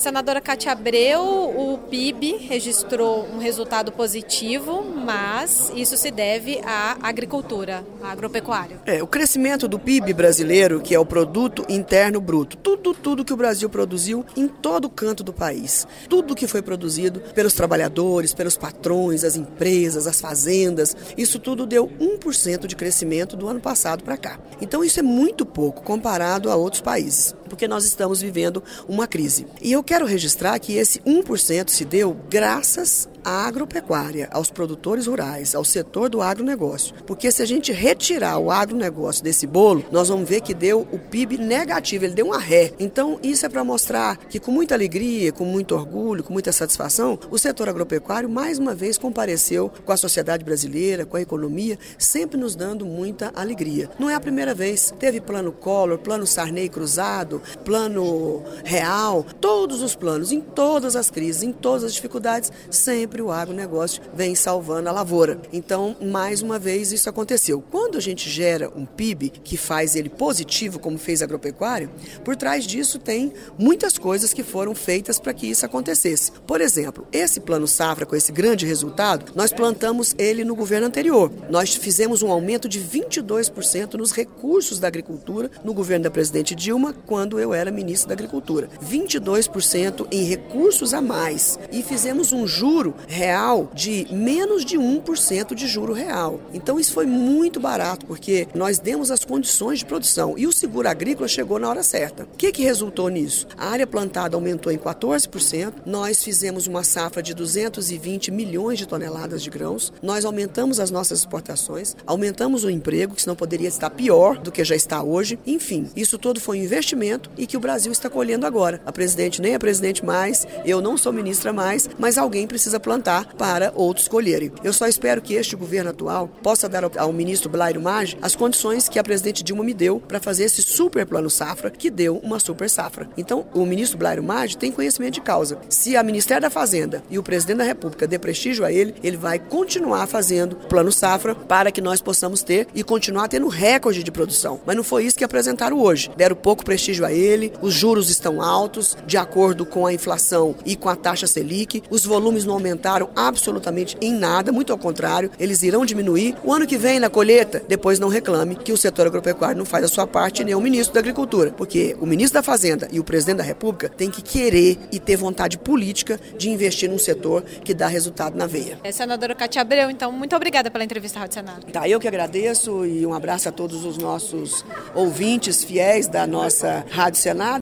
Senadora Cátia Abreu, o PIB registrou um resultado positivo, mas isso se deve à agricultura, à agropecuária. O crescimento do PIB brasileiro, que é o Produto Interno Bruto, tudo que o Brasil produziu em todo canto do país, tudo que foi produzido pelos trabalhadores, pelos patrões, as empresas, as fazendas, isso tudo deu 1% de crescimento do ano passado para cá. Então isso é muito pouco comparado a outros países, porque nós estamos vivendo uma crise. E eu quero registrar que esse 1% se deu graças à agropecuária, aos produtores rurais, ao setor do agronegócio. Porque se a gente retirar o agronegócio desse bolo, nós vamos ver que deu o PIB negativo, ele deu uma ré. Então isso é para mostrar que com muita alegria, com muito orgulho, com muita satisfação, o setor agropecuário mais uma vez compareceu com a sociedade brasileira, com a economia, sempre nos dando muita alegria. Não é a primeira vez. Teve plano Collor, plano Sarney cruzado, plano real, todos os planos, em todas as crises, em todas as dificuldades, sempre o agronegócio vem salvando a lavoura. Então, mais uma vez, isso aconteceu. Quando a gente gera um PIB que faz ele positivo, como fez a agropecuária, por trás disso tem muitas coisas que foram feitas para que isso acontecesse. Por exemplo, esse plano safra, com esse grande resultado, nós plantamos ele no governo anterior. Nós fizemos um aumento de 22% nos recursos da agricultura no governo da presidente Dilma, quando eu era ministro da Agricultura. 22% em recursos a mais. E fizemos um juro real de menos de 1% de juro real. Então isso foi muito barato, porque nós demos as condições de produção e o seguro agrícola chegou na hora certa. O que resultou nisso? A área plantada aumentou em 14%, nós fizemos uma safra de 220 milhões de toneladas de grãos, nós aumentamos as nossas exportações, aumentamos o emprego, que senão poderia estar pior do que já está hoje. Enfim, isso todo foi um investimento e que o Brasil está colhendo agora. A presidente nem é presidente mais, eu não sou ministra mais, mas alguém precisa plantar para outros colherem. Eu só espero que este governo atual possa dar ao ministro Blairo Maggi as condições que a presidente Dilma me deu para fazer esse super plano safra, que deu uma super safra. Então, o ministro Blairo Maggi tem conhecimento de causa. Se a Ministério da Fazenda e o presidente da República dê prestígio a ele, ele vai continuar fazendo plano safra para que nós possamos ter e continuar tendo recorde de produção. Mas não foi isso que apresentaram hoje. Deram pouco prestígio a ele, os juros estão altos, de acordo com a inflação e com a taxa Selic, os volumes não aumentaram absolutamente em nada, muito ao contrário, eles irão diminuir. O ano que vem, na colheita, depois não reclame que o setor agropecuário não faz a sua parte, nem o ministro da Agricultura, porque o ministro da Fazenda e o presidente da República têm que querer e ter vontade política de investir num setor que dá resultado na veia. Senadora Cátia Abreu, então, muito obrigada pela entrevista à Rádio Senado. Eu que agradeço e um abraço a todos os nossos ouvintes fiéis da nossa Rádio Senado.